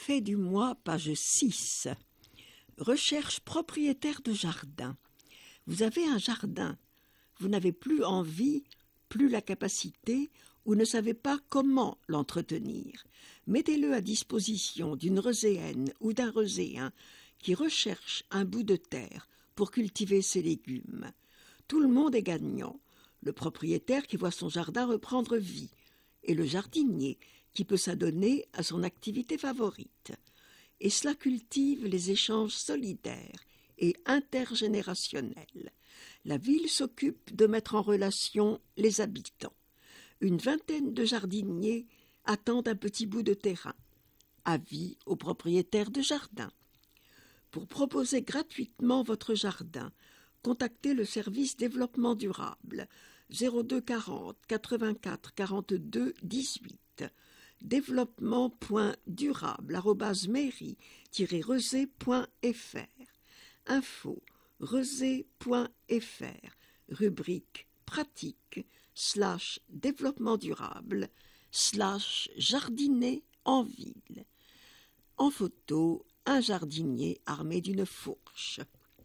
Fait du mois, page 6. Recherche propriétaire de jardin. Vous avez un jardin. Vous n'avez plus envie, plus la capacité, ou ne savez pas comment l'entretenir. Mettez-le à disposition d'une reuséenne ou d'un reuséen qui recherche un bout de terre pour cultiver ses légumes. Tout le monde est gagnant. Le propriétaire qui voit son jardin reprendre vie et le jardinier qui peut s'adonner à son activité favorite. Et cela cultive les échanges solidaires et intergénérationnels. La ville s'occupe de mettre en relation les habitants. Une vingtaine de jardiniers attendent un petit bout de terrain. Avis aux propriétaires de jardin. Pour proposer gratuitement votre jardin, contactez le service développement durable 02 40 84 42 18 développement.durable@mairie-rezé.fr info rezé.fr rubrique pratique /développement durable /jardiner en ville. En photo, un jardinier armé d'une fourche.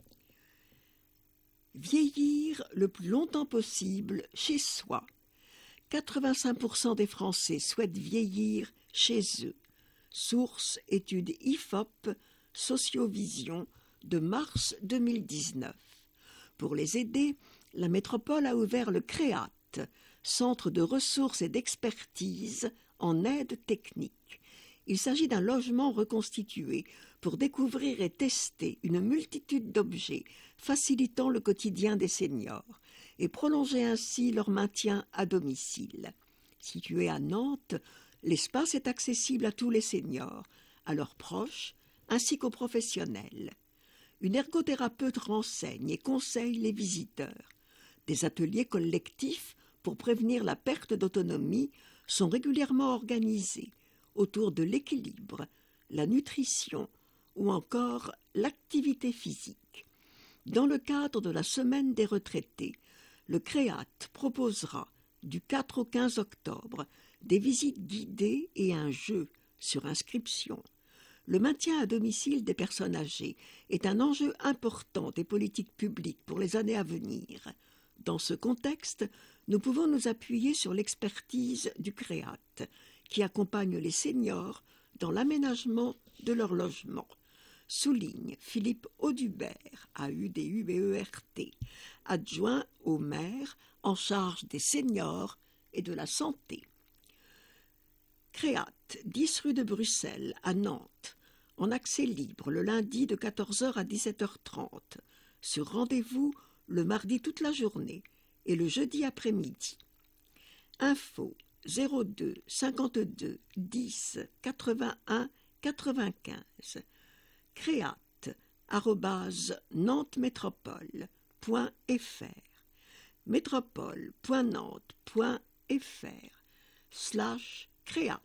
Vieillir le plus longtemps possible chez soi. 85% des Français souhaitent vieillir chez eux. Source étude IFOP Sociovision de mars 2019. Pour les aider, la métropole a ouvert le CREAT, Centre de ressources et d'expertise en aide technique. Il s'agit d'un logement reconstitué pour découvrir et tester une multitude d'objets facilitant le quotidien des seniors et prolonger ainsi leur maintien à domicile. Situé à Nantes, l'espace est accessible à tous les seniors, à leurs proches ainsi qu'aux professionnels. Une ergothérapeute renseigne et conseille les visiteurs. Des ateliers collectifs pour prévenir la perte d'autonomie sont régulièrement organisés autour de l'équilibre, la nutrition ou encore l'activité physique. Dans le cadre de la Semaine des retraités, le CREAT proposera du 4 au 15 octobre des visites guidées et un jeu sur inscription. Le maintien à domicile des personnes âgées est un enjeu important des politiques publiques pour les années à venir. Dans ce contexte, nous pouvons nous appuyer sur l'expertise du CREAT, qui accompagne les seniors dans l'aménagement de leur logement, souligne Philippe Audubert, AUDUBERT, adjoint au maire en charge des seniors et de la santé. CREAT, 10 rue de Bruxelles, à Nantes, en accès libre le lundi de 14h à 17h30, sur rendez-vous le mardi toute la journée et le jeudi après-midi. Info 02 52 10 81 95 creat@nantesmétropole.fr métropole.nantes.fr/creat.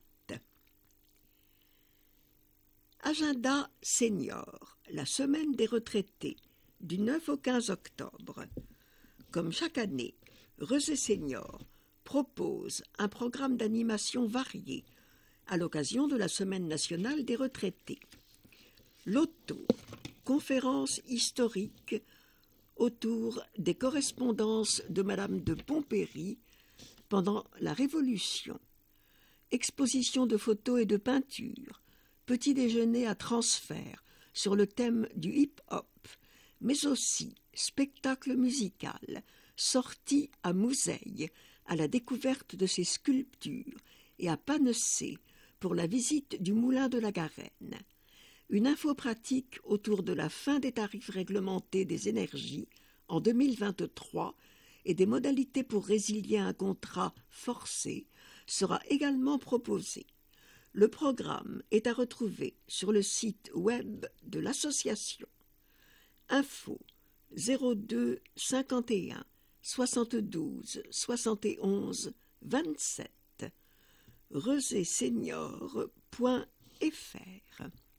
Agenda senior, la semaine des retraités, du 9 au 15 octobre. Comme chaque année, Rezé Senior propose un programme d'animation varié à l'occasion de la Semaine nationale des retraités. Loto, conférence historique autour des correspondances de Madame de Pompéry pendant la Révolution. Exposition de photos et de peintures, petit déjeuner à transfert sur le thème du hip-hop, mais aussi spectacle musical, sortie à Mouzeil à la découverte de ses sculptures et à Panessé pour la visite du moulin de la Garenne. Une info pratique autour de la fin des tarifs réglementés des énergies en 2023 et des modalités pour résilier un contrat forcé sera également proposée. Le programme est à retrouver sur le site web de l'association. Info 02 51 72 71 27 rezésenior.fr.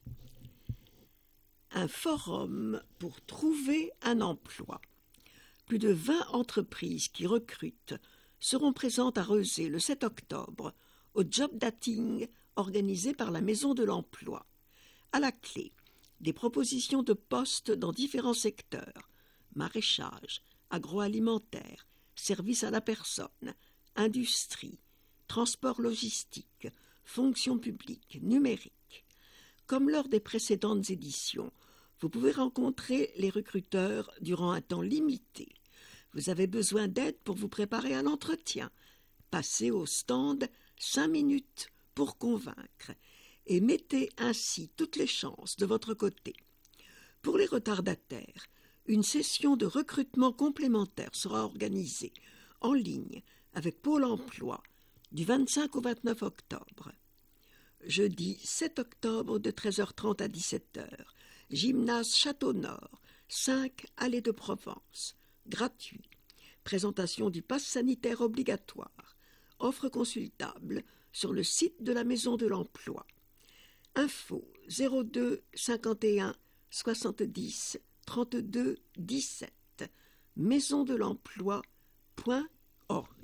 Un forum pour trouver un emploi. Plus de 20 entreprises qui recrutent seront présentes à Rezé le 7 octobre au job dating organisé par la Maison de l'Emploi. À la clé, des propositions de postes dans différents secteurs, maraîchage, agroalimentaire, services à la personne, industrie, transport logistique, fonction publique, numérique. Comme lors des précédentes éditions, vous pouvez rencontrer les recruteurs durant un temps limité. Vous avez besoin d'aide pour vous préparer à l'entretien. Passez au stand 5 minutes pour convaincre et mettez ainsi toutes les chances de votre côté. Pour les retardataires, une session de recrutement complémentaire sera organisée en ligne avec Pôle emploi du 25 au 29 octobre. Jeudi 7 octobre de 13h30 à 17h, gymnase Château-Nord, 5 Allée de Provence, gratuit. Présentation du pass sanitaire obligatoire. Offre consultable sur le site de la Maison de l'Emploi. Info 02 51 70 32 17 maisondelemploi.org